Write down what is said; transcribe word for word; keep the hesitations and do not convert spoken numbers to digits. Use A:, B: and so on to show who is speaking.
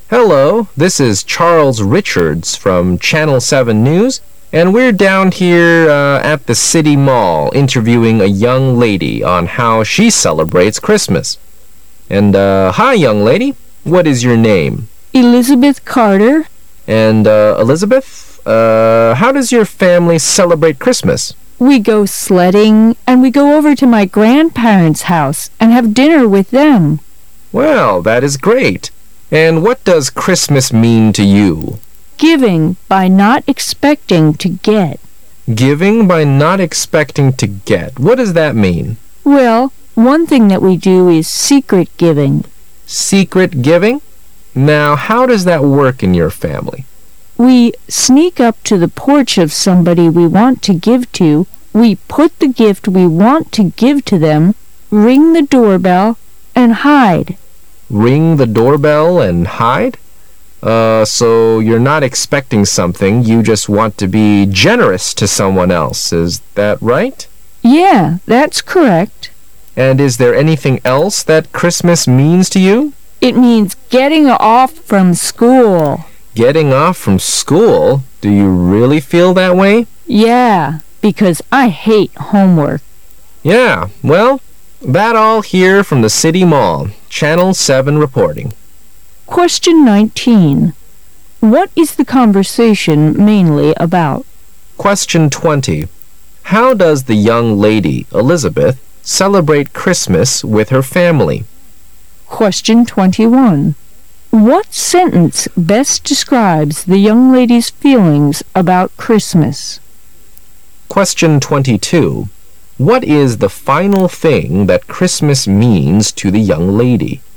A: Hello, this is Charles Richards from Channel seven News, and we're down here uh, at the City Mall interviewing a young lady on how she celebrates Christmas. And, uh, hi, young lady. What is your name?
B: Elizabeth Carter.
A: And, uh, Elizabeth, uh, how does your family celebrate Christmas?
B: We go sledding, and we go over to my grandparents' house and have dinner with them.
A: Well, that is great. And what does Christmas mean to you?
B: Giving by not expecting to get.
A: Giving by not expecting to get. What does that mean?
B: Well, one thing that we do is secret giving.
A: Secret giving? Now, how does that work in your family?
B: We sneak up to the porch of somebody we want to give to. We put the gift we want to give to them, ring the doorbell, and hide.
A: Ring the doorbell and hide? Uh, so you're not expecting something, you just want to be generous to someone else, is that right?
B: Yeah, that's correct.
A: And is there anything else that Christmas means to you?
B: It means getting off from school.
A: Getting off from school? Do you really feel that way?
B: Yeah, because I hate homework.
A: Yeah, well, that all here from the City Mall. Channel seven reporting.
B: Question nineteen. What is the conversation mainly about?
A: Question twenty. How does the young lady, Elizabeth, celebrate Christmas with her family?
B: Question twenty-one. What sentence best describes the young lady's feelings about Christmas?
A: Question twenty-two. What is the final thing that Christmas means to the young lady?